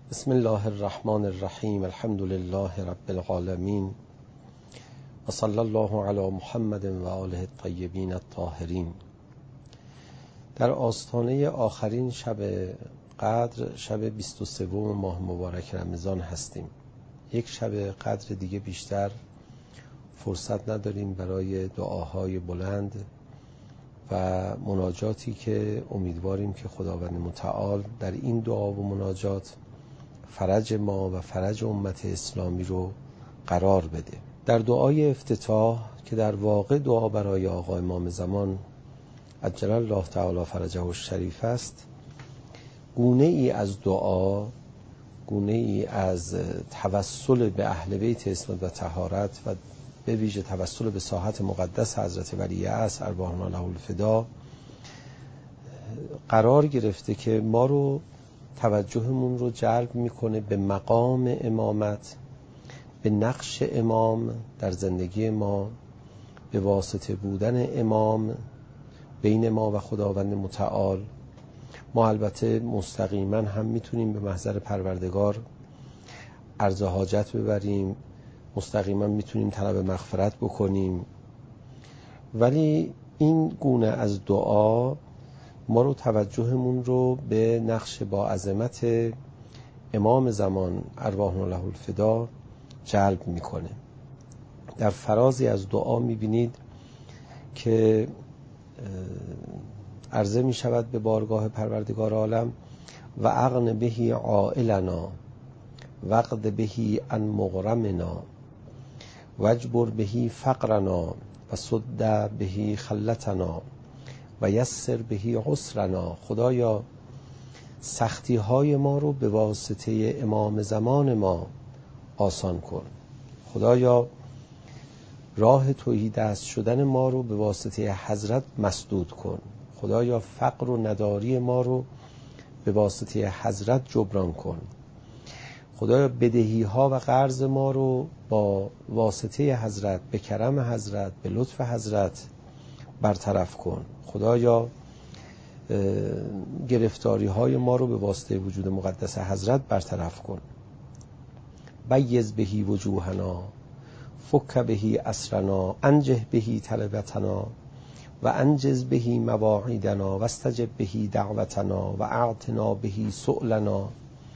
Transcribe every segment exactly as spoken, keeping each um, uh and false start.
بسم الله الرحمن الرحیم. الحمد لله رب العالمین و صلی الله علی محمد و آله الطیبین الطاهرین. در آستانه آخرین شب قدر، شب بیست و سوم ماه مبارک رمضان هستیم. یک شب قدر دیگه بیشتر فرصت نداریم برای دعاهای بلند و مناجاتی که امیدواریم که خداوند متعال در این دعا و مناجات فرج ما و فرج امت اسلامی رو قرار بده. در دعای افتتاح که در واقع دعا برای آقا امام زمان عجل الله تعالی فرجه الشریف است، گونه ای از دعا، گونه ای از توسل به اهل بیت عصمت و طهارت و به ویژه توسل به ساحت مقدس حضرت ولی عصر ارواحنا له الفدا قرار گرفته که ما رو توجهمون رو جلب میکنه به مقام امامت، به نقش امام در زندگی ما، به واسطه بودن امام بین ما و خداوند متعال. ما البته مستقیما هم میتونیم به محضر پروردگار عرض حاجت ببریم، مستقیما میتونیم طلب مغفرت بکنیم، ولی این گونه از دعا ما رو توجهمون رو به نقش با عظمت امام زمان ارواحنا له الفدا جلب میکنه. در فرازی از دعا میبینید که عرضه میشود به بارگاه پروردگار عالم و اغن بهی عائلنا وقد بهی عن مغرمنا واجبر بهی فقرنا و سد بهی خلتنا و یسر بهی عسرنا. خدایا سختی های ما رو به واسطه امام زمان ما آسان کن. خدایا راه توحید دست شدن ما رو به واسطه حضرت مسدود کن. خدایا فقر و نداری ما رو به واسطه حضرت جبران کن. خدایا بدهی ها و قرض ما رو با واسطه حضرت، به کرم حضرت، به لطف حضرت برطرف کن. خدایا گرفتاری های ما رو به واسطه وجود مقدس حضرت برطرف کن. بیض بهی وجوهنا فک بهی اسرنا انجح بهی طلبتنا و انجز بهی مواعیدنا و استجب بهی دعوتنا و اعطنا بهی سؤلنا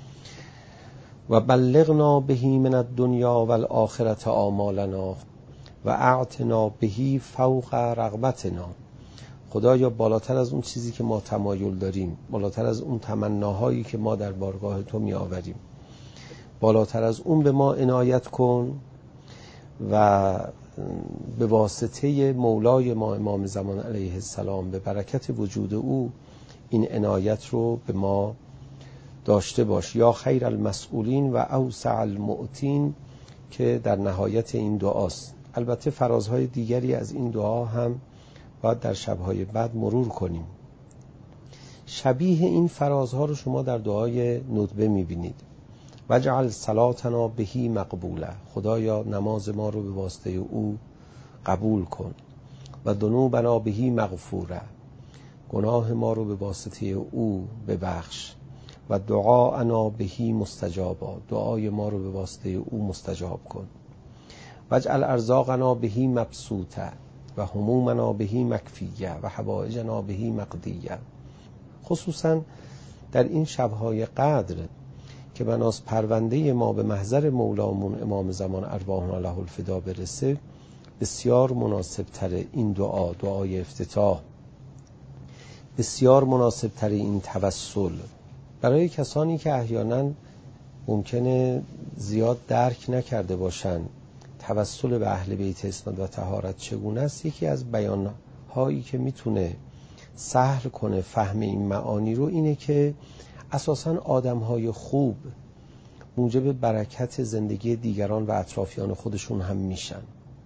و بلغنا بهی من الدنیا و الاخرة آمالنا و اعطنا بهی فوق رغبتنا. خدایا بالاتر از اون چیزی که ما تمایل داریم، بالاتر از اون تمناهایی که ما در بارگاه تو می آوریم، بالاتر از اون به ما عنایت کن و به واسطه مولای ما امام زمان علیه السلام به برکت وجود او این عنایت رو به ما داشته باش. یا خیر المسئولین و اوسع المعطین که در نهایت این دعاست. البته فرازهای دیگری از این دعا هم باید در شبهای بعد مرور کنیم. شبیه این فرازها رو شما در دعای ندبه میبینید. وجعل صلاتنا بهی مقبوله. خدایا نماز ما رو به واسطه او قبول کن. و ذنوبنا بهی مغفوره. گناه ما رو به واسطه او ببخش. و دعاءنا بهی مستجابا. دعای ما رو به واسطه او مستجاب کن. وجعل ارزاقنا بهی مبسوطه و همومنا بهی مکفیه و حوائجنا بهی مقضیه. خصوصا در این شبهای قدر که بناس پرونده ما به محضر مولامون امام زمان ارواحنا له الفدا برسه، بسیار مناسب تر این دعا، دعای افتتاح، بسیار مناسب تر این توسل. برای کسانی که احیانا ممکنه زیاد درک نکرده باشن توسل به اهل بیت عصمت و طهارت چگونه است، یکی از بیانهایی که میتونه سهل کنه فهم این معانی رو اینه که اساساً آدمهای خوب موجب برکت زندگی دیگران و اطرافیان خودشون هم میشن.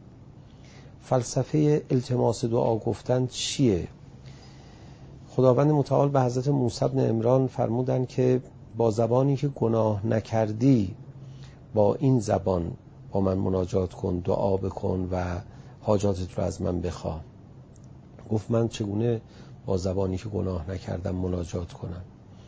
فلسفه التماس دعا گفتن چیه؟ خداوند متعال به حضرت موسی بن عمران فرمودن که با زبانی که گناه نکردی با این زبان با من مناجات کن، دعا بکن و حاجاتت رو از من بخواه. گفت من چگونه با زبانی که گناه نکردم مناجات کنم؟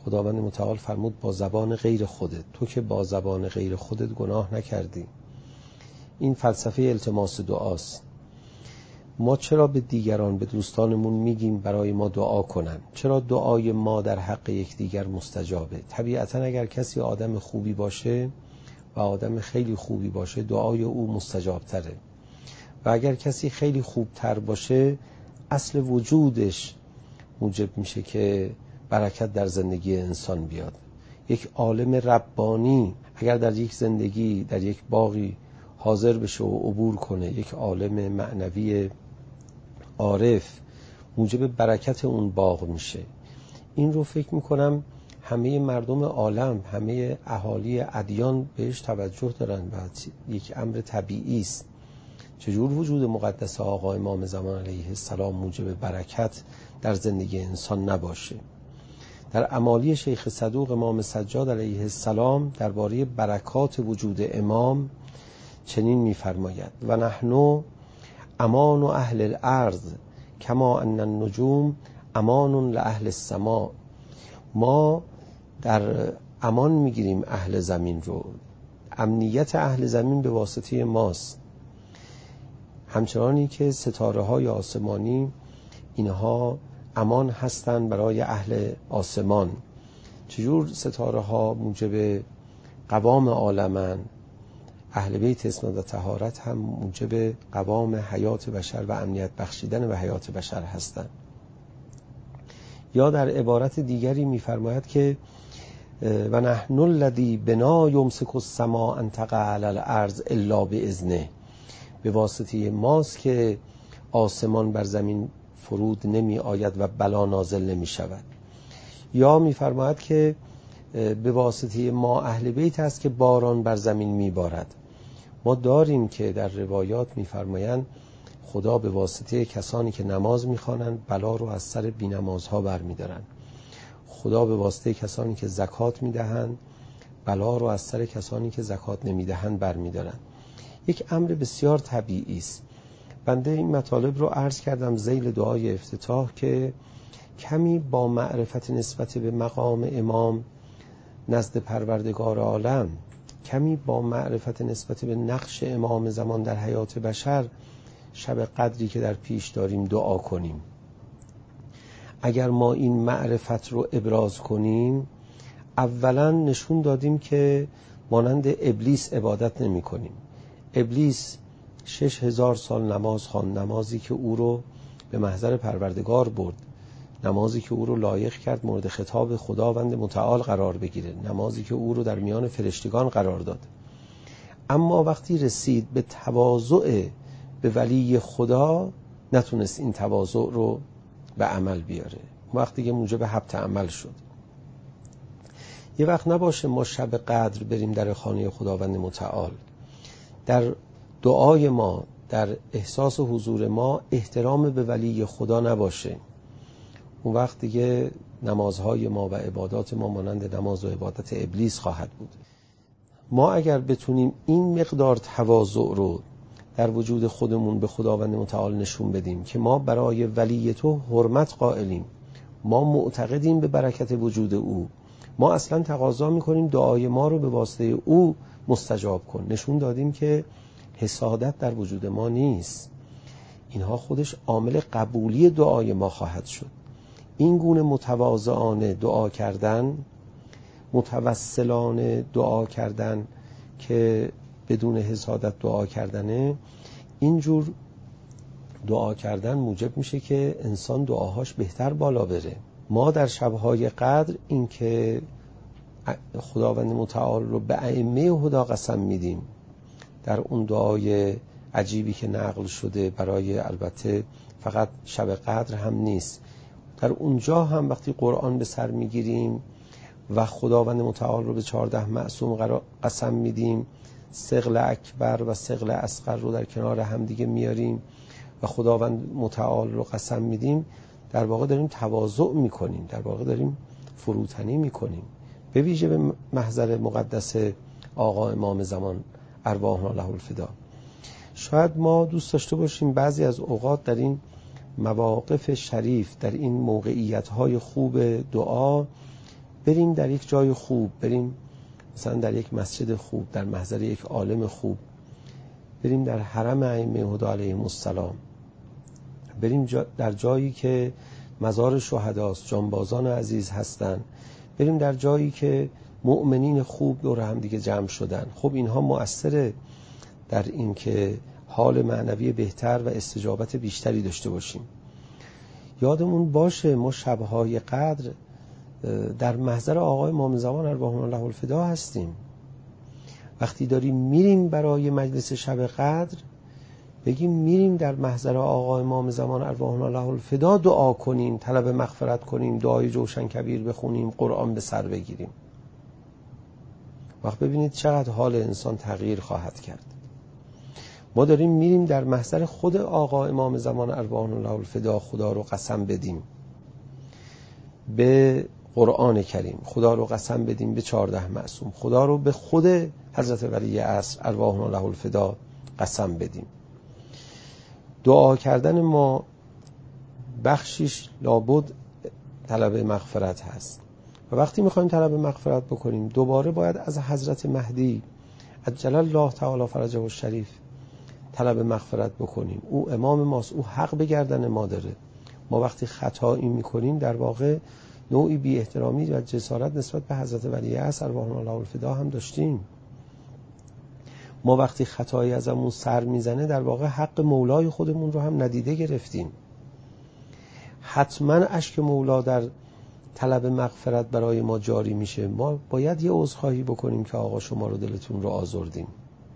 خداوند متعال فرمود با زبان غیر خودت، تو که با زبان غیر خودت گناه نکردی. این فلسفه التماس دعاست. ما چرا به دیگران، به دوستانمون میگیم برای ما دعا کنن؟ چرا دعای ما در حق یکدیگر مستجابه؟ طبیعتا اگر کسی آدم خوبی باشه و آدم خیلی خوبی باشه، دعای او مستجاب تره. و اگر کسی خیلی خوبتر باشه، اصل وجودش موجب میشه که برکت در زندگی انسان بیاد. یک عالم ربانی اگر در یک زندگی، در یک باغی حاضر بشه و عبور کنه، یک عالم معنوی عارف، موجب برکت اون باغ میشه. این رو فکر میکنم همه مردم عالم، همه اهالی ادیان بهش توجه دارن و یک امر طبیعی است. چجور وجود مقدس آقا امام زمان علیه السلام موجب برکت در زندگی انسان نباشه؟ در امالی شیخ صدوق امام سجاد علیه السلام درباره برکات وجود امام چنین می‌فرماید: و نحن امان اهل الارض کما ان النجوم امان لاهل السماء. ما در امان میگیریم اهل زمین رو، امنیت اهل زمین به واسطه ماست. همچنانی که ستاره های آسمانی اینها امان هستند برای اهل آسمان. چجور ستاره ها موجب قوام عالمن، اهل بیت اسمت و طهارت هم موجب قوام حیات بشر و امنیت بخشیدن به حیات بشر هستند. یا در عبارت دیگری می‌فرماید که و نحن الذی بنا یمسک السماء ان تقع علی الارض الا باذنه. به واسطه ماست که آسمان بر زمین فرود نمی آید و بلا نازل نمی شود. یا می‌فرماید که به واسطه ما اهل بیت است که باران بر زمین می بارد. ما داریم که در روایات می‌فرمایند خدا به واسطه کسانی که نماز می‌خوانند بلا رو از سر بی‌نمازها برمی‌دارند. خدا به واسطه کسانی که زکات می‌دهند بلا رو از سر کسانی که زکات نمی‌دهند برمی‌دارند. یک امر بسیار طبیعی است. بنده این مطالب رو عرض کردم ذیل دعای افتتاح که کمی با معرفت نسبت به مقام امام نزد پروردگار عالم، کمی با معرفت نسبت به نقش امام زمان در حیات بشر، شب قدری که در پیش داریم دعا کنیم. اگر ما این معرفت رو ابراز کنیم، اولا نشون دادیم که مانند ابلیس عبادت نمی کنیم. ابلیس شش هزار سال نماز خواند، نمازی که او رو به محضر پروردگار برد، نمازی که او رو لایق کرد مورد خطاب خداوند متعال قرار بگیره، نمازی که او رو در میان فرشتگان قرار داد. اما وقتی رسید به تواضع به ولی خدا، نتونست این تواضع رو به عمل بیاره. وقتی که موجب حبط عمل شد. یه وقت نباشه ما شب قدر بریم در خانه خداوند متعال، در دعای ما، در احساس حضور ما احترام به ولی خدا نباشه. اون وقت دیگه نمازهای ما و عبادات ما مانند نماز و عبادت ابلیس خواهد بود. ما اگر بتونیم این مقدار تواضع رو در وجود خودمون به خداوند متعال نشون بدیم که ما برای ولی تو حرمت قائلیم، ما معتقدیم به برکت وجود او، ما اصلا تقاضا میکنیم دعای ما رو به واسطه او مستجاب کن، نشون دادیم که حسادت در وجود ما نیست. اینها خودش عامل قبولی دعای ما خواهد شد. این گونه متواضعانه دعا کردن، متوسلانه دعا کردن که بدون حسادت دعا کردنه، اینجور دعا کردن موجب میشه که انسان دعاهاش بهتر بالا بره. ما در شبهای قدر این که خداوند متعال رو به ائمه هدا قسم میدیم، در اون دعای عجیبی که نقل شده برای البته فقط شب قدر هم نیست، در اونجا هم وقتی قرآن به سر میگیریم و خداوند متعال رو به چهارده معصوم قسم میدیم، ثقل اکبر و ثقل اصغر رو در کنار هم دیگه میاریم و خداوند متعال رو قسم میدیم، در واقع داریم تواضع میکنیم، در واقع داریم فروتنی میکنیم، به ویژه به محضر مقدس آقا امام زمان ارواحنا له الفدا. شاید ما دوست داشته باشیم بعضی از اوقات در این مواقف شریف، در این موقعیت‌های خوب دعا، بریم در یک جای خوب، بریم مثلا در یک مسجد خوب، در محضر یک عالم خوب، بریم در حرم ائمه هدی علیهم السلام، بریم جا در جایی که مزار شهداست، جانبازان عزیز هستن، بریم در جایی که مؤمنین خوب دور هم دیگه جمع شدن. خب اینها مؤثره در این که حال معنوی بهتر و استجابت بیشتری داشته باشیم. یادمون باشه ما شب‌های قدر در محضر آقای امام زمان ارواحهم الله الفدا هستیم. وقتی داریم میریم برای مجلس شب قدر، بگیم میریم در محضر آقای امام زمان ارواحهم الله الفدا دعا کنیم، طلب مغفرت کنیم، دعای جوشن کبیر بخونیم، قرآن به سر بگیریم. وقت ببینید چقدر حال انسان تغییر خواهد کرد. ما داریم میریم در محضر خود آقا امام زمان ارواحهم الله الفدا خدا رو قسم بدیم به قرآن کریم، خدا رو قسم بدیم به چهارده معصوم، خدا رو به خود حضرت ولی عصر ارواحهم الله الفدا قسم بدیم. دعا کردن ما بخشیش لابد طلب مغفرت هست و وقتی میخوایم طلب مغفرت بکنیم دوباره باید از حضرت مهدی عجل الله تعالی فرجه الشریف طلب مغفرت بکنیم. او امام ماست، او حق به گردن ما داره. ما وقتی خطایی میکنیم در واقع نوعی بی احترامی و جسارت نسبت به حضرت ولی عصر ارواحهم الله الفدا هم داشتیم. ما وقتی خطایی ازمون سر میزنه در واقع حق مولای خودمون رو هم ندیده گرفتیم. حتما اشک مولا در طلب مغفرت برای ما جاری میشه. ما باید یه عذرخواهی بکنیم که آقا شما رو دلتون رو آزردیم.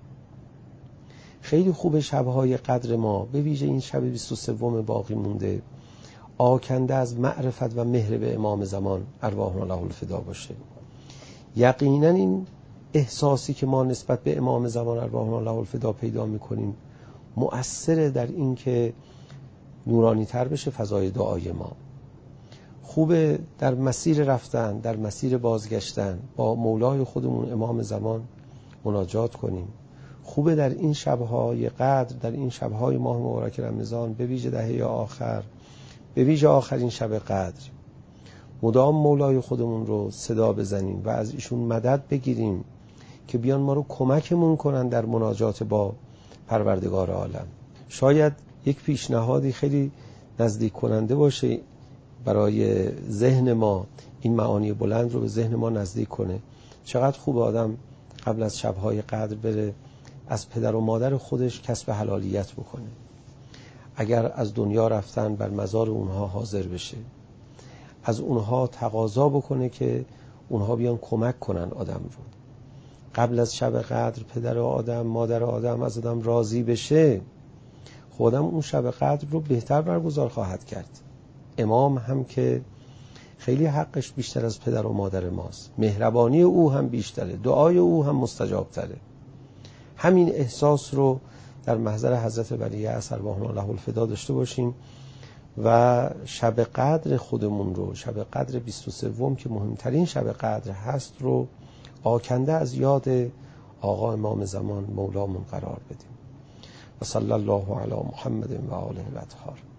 خیلی خوب شبهای قدر ما به ویژه این شب بیست و سه باقی مونده آکنده از معرفت و مهر به امام زمان ارواحهم الله الفدا باشه. یقینا این احساسی که ما نسبت به امام زمان ارواحهم الله الفدا پیدا میکنیم مؤثره در این که نورانی تر بشه فضای دعای ما. خوبه در مسیر رفتن، در مسیر بازگشتن با مولای خودمون امام زمان مناجات کنیم. خوبه در این شبهای قدر، در این شبهای ماه مبارک رمضان، به ویژه دهه آخر، به ویژه آخرین شب قدر، مدام مولای خودمون رو صدا بزنیم و از ایشون مدد بگیریم که بیان ما رو کمکمون کنن در مناجات با پروردگار عالم. شاید یک پیشنهادی خیلی نزدیک کننده باشه برای ذهن ما، این معانی بلند رو به ذهن ما نزدیک کنه. چقدر خوب آدم قبل از شبهای قدر بره از پدر و مادر خودش کسب حلالیت بکنه. اگر از دنیا رفتن بر مزار اونها حاضر بشه، از اونها تقاضا بکنه که اونها بیان کمک کنن آدم رو. قبل از شب قدر پدر آدم، مادر آدم از آدم راضی بشه، خودم اون شب قدر رو بهتر برگزار خواهد کرد. امام هم که خیلی حقش بیشتر از پدر و مادر ماست، مهربانی او هم بیشتره، دعای او هم مستجاب تره. همین احساس رو در محضر حضرت ولی عصر ارواحهم الله الفدا داشته باشیم و شب قدر خودمون رو، شب قدر بیست و سه که مهمترین شب قدر هست رو آکنده از یاد آقا امام زمان مولامون قرار بدیم. و صلی الله علی محمد و آله الاطهار.